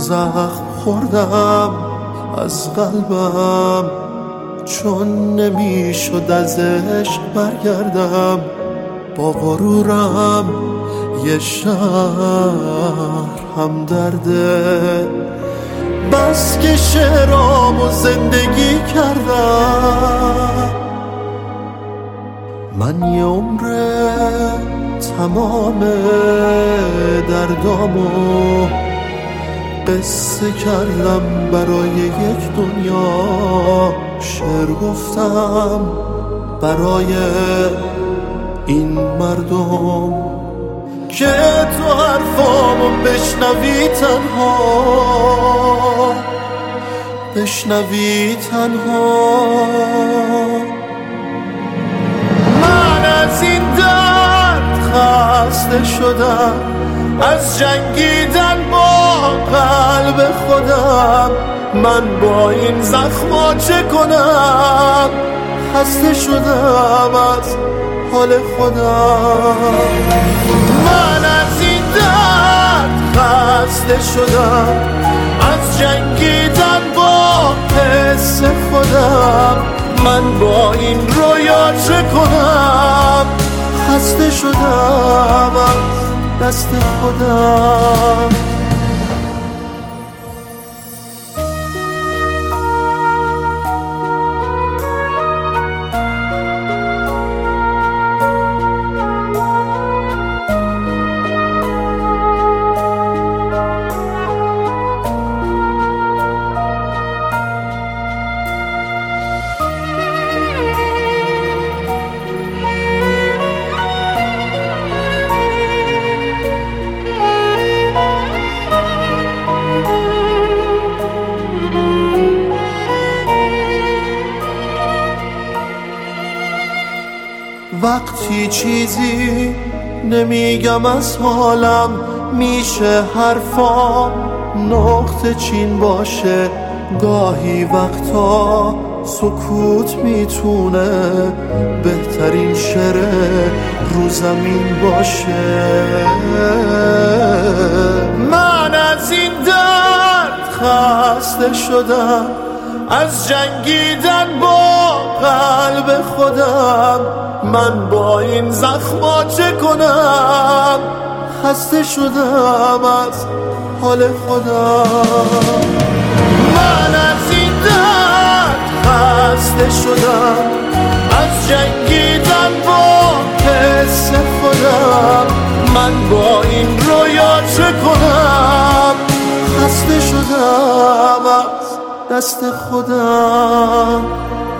زخم خوردم از قلبم، چون نمیشد از عشق برگردم. با غرورم یه شهر هم درده، بس که شعرامو زندگی کردم. من یه عمره تمام دردامو قصه کردم برای یک دنیا، شعر گفتم برای این مردم که تو حرفامو بشنوی تنها، بشنوی تنها. من از این درد خسته شدم، از جنگیدن با قلب خودم. من با این زخما چه کنم؟ خسته شدم از حال خودم. من از این درد خسته شدم، از جنگیدن با حس خودم. من با این رویا چه کنم؟ خسته شدم از دست خودم. وقتی چیزی نمیگم از حالم، میشه حرفام نقطه چین باشه. گاهی وقتا سکوت میتونه بهترین شعر رو زمین باشه. من از این درد خسته شدم، از جنگیدن با قلب خودم. من با این زخما چه کنم؟ خسته شدم از حال خودم. من از این درد خسته شدم، از جنگیدن با حس خودم. من با این رویا چه کنم؟ خسته شدم از دست خودم.